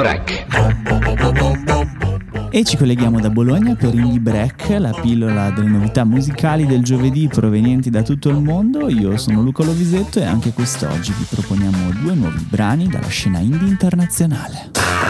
Break. E ci colleghiamo da Bologna per Indie Break, la pillola delle novità musicali del giovedì provenienti da tutto il mondo. Io sono Luca Lovisetto e anche quest'oggi vi proponiamo 2 nuovi brani dalla scena indie internazionale.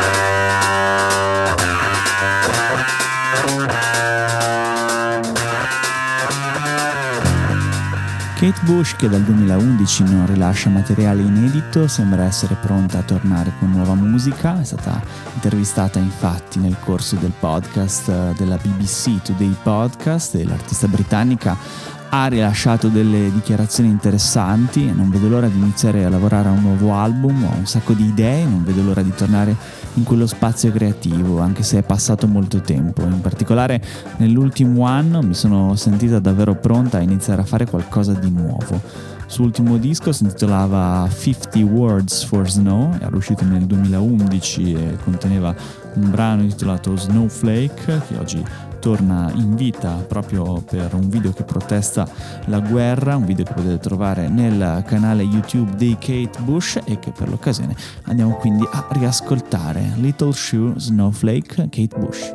Kate Bush, che dal 2011 non rilascia materiale inedito, sembra essere pronta a tornare con nuova musica. È stata intervistata infatti nel corso del podcast della BBC Today Podcast e l'artista britannica ha rilasciato delle dichiarazioni interessanti. Non vedo l'ora di iniziare a lavorare a un nuovo album, ho un sacco di idee, non vedo l'ora di tornare in quello spazio creativo, anche se è passato molto tempo. In particolare nell'ultimo anno mi sono sentita davvero pronta a iniziare a fare qualcosa di nuovo. Il suo ultimo disco si intitolava 50 Words for Snow, era uscito nel 2011 e conteneva un brano intitolato Snowflake, che oggi torna in vita proprio per un video che protesta la guerra, un video che potete trovare nel canale YouTube di Kate Bush e che per l'occasione andiamo quindi a riascoltare. Little Shoe Snowflake, Kate Bush.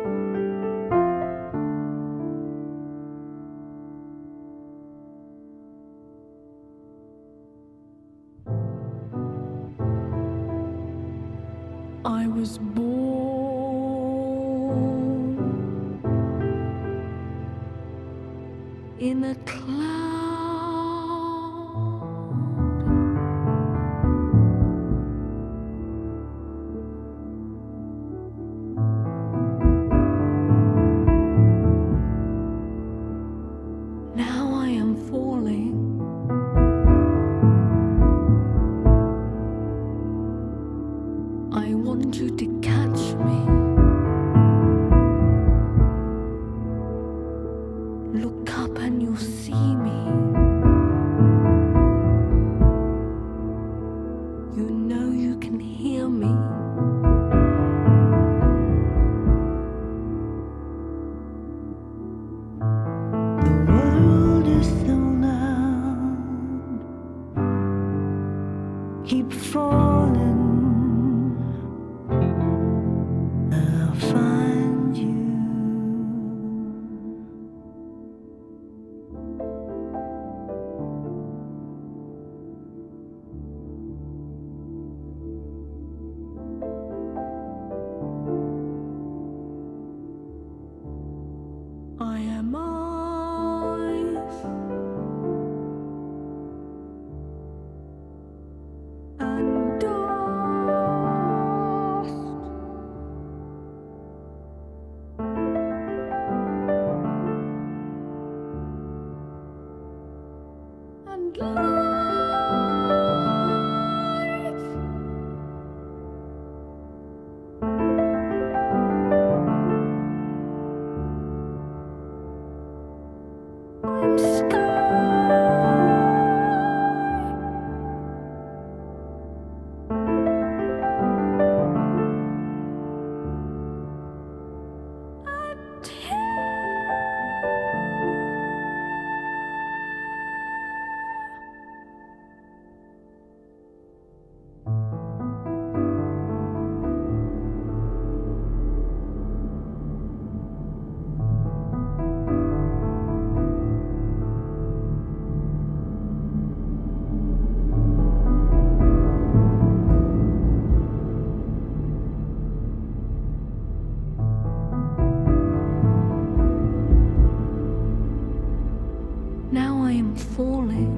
I was born in a cloud. Now I am falling. I want you to catch me. Look up and you'll see me. You know you can hear me. The world is so loud. Keep falling. I'll find you. I am ice and dust and light. I'm sky and now I am falling.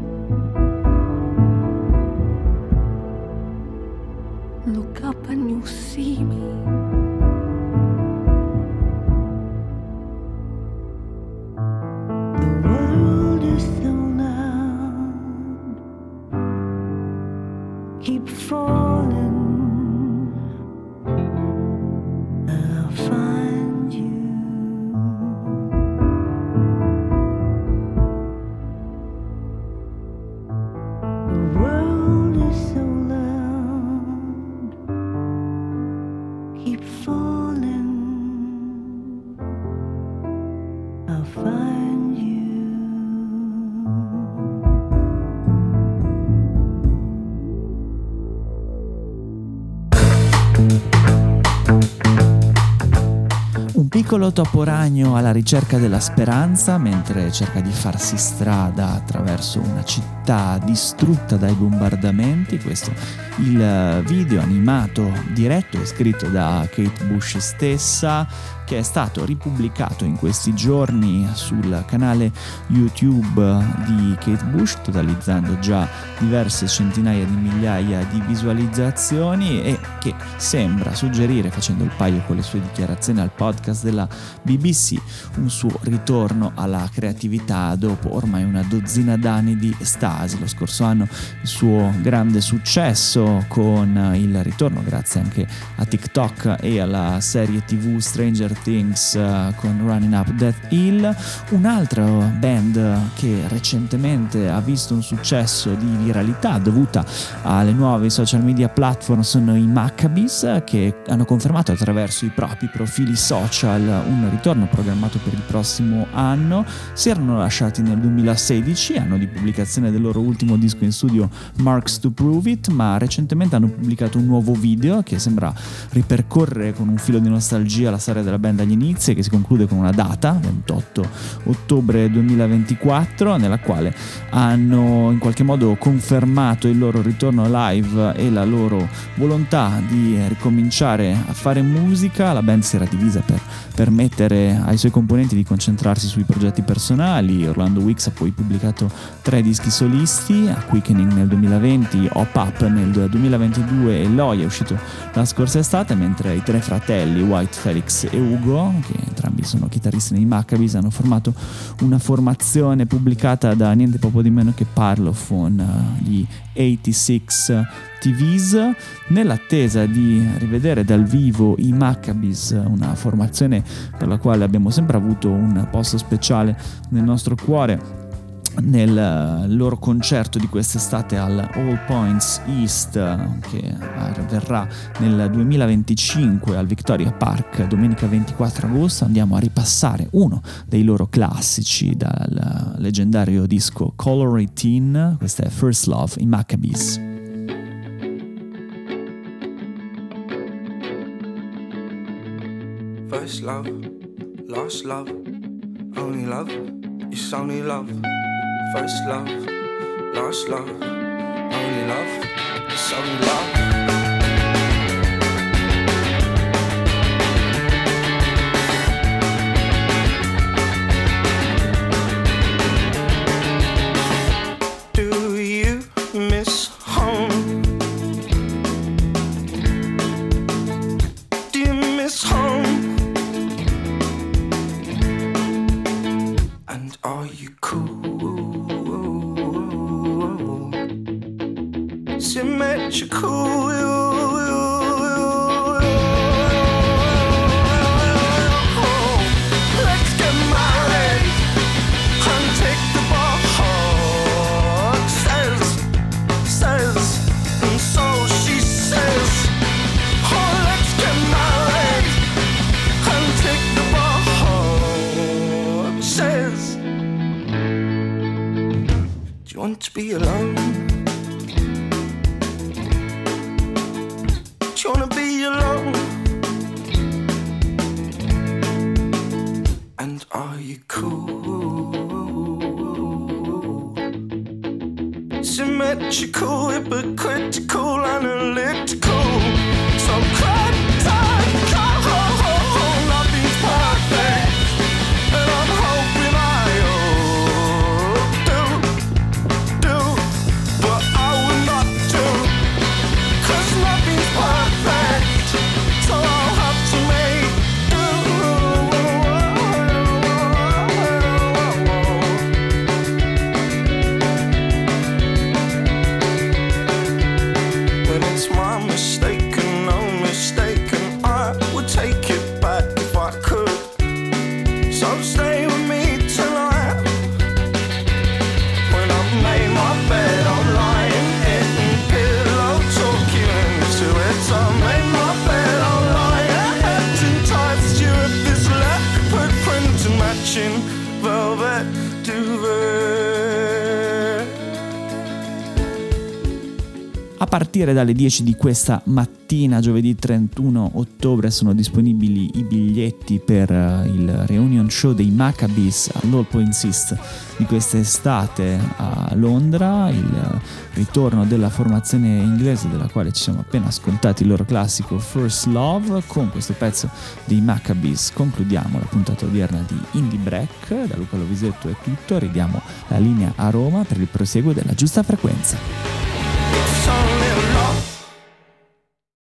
Look up and you'll see me. The world is so loud. Keep falling. I'll find you. The world is so loud. Keep falling. I'll find you. piccolo topo ragno alla ricerca della speranza mentre cerca di farsi strada attraverso una città distrutta dai bombardamenti. Questo il video animato, diretto e scritto da Kate Bush stessa, che è stato ripubblicato in questi giorni sul canale YouTube di Kate Bush, totalizzando già diverse centinaia di migliaia di visualizzazioni, e che sembra suggerire, facendo il paio con le sue dichiarazioni al podcast della BBC, un suo ritorno alla creatività dopo ormai una dozzina d'anni di stasi. Lo scorso anno il suo grande successo con il ritorno, grazie anche a TikTok e alla serie TV Stranger Things con Running Up That Hill. Un'altra band che recentemente ha visto un successo di viralità dovuta alle nuove social media platform sono i Maccabees, che hanno confermato attraverso i propri profili social un ritorno programmato per il prossimo anno. Si erano lasciati nel 2016, anno di pubblicazione del loro ultimo disco in studio Marks to Prove It, ma recentemente hanno pubblicato un nuovo video che sembra ripercorrere con un filo di nostalgia la storia della band agli inizi, e che si conclude con una data, 28 ottobre 2024, nella quale hanno in qualche modo confermato il loro ritorno live e la loro volontà di ricominciare a fare musica. La band si era divisa per permettere ai suoi componenti di concentrarsi sui progetti personali. Orlando Weeks ha poi pubblicato 3 dischi solisti, A Quickening nel 2020, Hop Up nel 2022 e Loi è uscito la scorsa estate, mentre i 3 fratelli White, Felix e Ugo, che entrambi sono chitarristi nei Maccabees, hanno formato una formazione pubblicata da niente poco di meno che Parlophone, gli 86 TVs, nell'attesa di rivedere dal vivo i Maccabees, una formazione per la quale abbiamo sempre avuto un posto speciale nel nostro cuore. Nel loro concerto di quest'estate al All Points East, che avverrà nel 2025 al Victoria Park domenica 24 agosto, andiamo a ripassare uno dei loro classici dal leggendario disco Color 18. Questa è First Love, i Maccabees. First love, lost love, only love, it's only love. First love, lost love, only love, it's only love. Do you miss home? Do you miss home? And are you cool? Symmetrical. Let's get married and take the box. Says, and so she says. Oh, let's get married and take the box. Says, do you want to be alone? You wanna be alone? And are you cool? Symmetrical, hypocritical, analytical. So critical, nothing's perfect. And I'm hoping I do, but I will not do. 'Cause nothing's perfect, so I'll have to make do. When it's my mistake and no mistake, and I would take it back if I could. So stay with me tonight. When I've made my bed, I'm lying in pillow talking into it. I made my bed, I'm lying head in tights. You have this leopard print and matching velvet duvet. A partire dalle 10 di questa mattina, giovedì 31 ottobre, sono disponibili i biglietti per il reunion show dei Maccabees all'All Points East di quest'estate a Londra, il ritorno della formazione inglese della quale ci siamo appena ascoltati il loro classico First Love. Con questo pezzo dei Maccabees concludiamo la puntata odierna di Indie Break. Da Luca Lovisetto è tutto, ridiamo la linea a Roma per il prosieguo della giusta frequenza.